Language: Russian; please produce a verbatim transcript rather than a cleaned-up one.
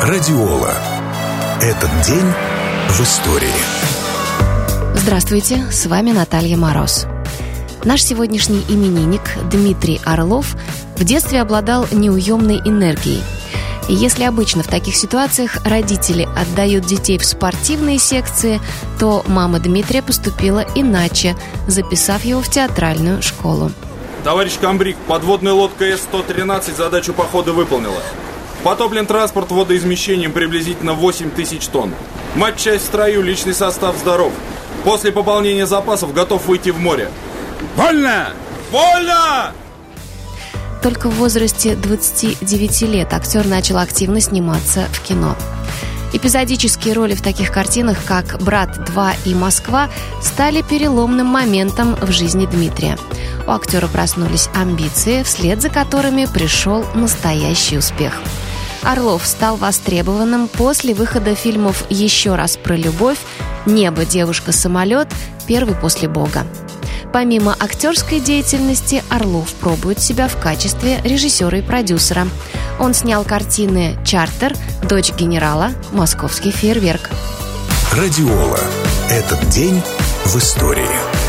Радиола. Этот день в истории. Здравствуйте, с вами Наталья Мороз. Наш сегодняшний именинник Дмитрий Орлов в детстве обладал неуемной энергией. И если обычно в таких ситуациях родители отдают детей в спортивные секции, то мама Дмитрия поступила иначе, записав его в театральную школу. Товарищ комбриг, подводная лодка Эс сто тринадцать задачу похода выполнила. Потоплен транспорт водоизмещением приблизительно восемь тысяч тонн. Матчасть в строю, личный состав здоров. После пополнения запасов готов выйти в море. Вольно! Вольно! Только в возрасте двадцати девяти лет актер начал активно сниматься в кино. Эпизодические роли в таких картинах, как «Брат два» и «Москва», стали переломным моментом в жизни Дмитрия. У актера проснулись амбиции, вслед за которыми пришел настоящий успех. Орлов стал востребованным после выхода фильмов «Еще раз про любовь», «Небо, девушка, самолет», «Первый после Бога». Помимо актерской деятельности, Орлов пробует себя в качестве режиссера и продюсера. Он снял картины «Чартер», «Дочь генерала», «Московский фейерверк». Радиола. Этот день в истории.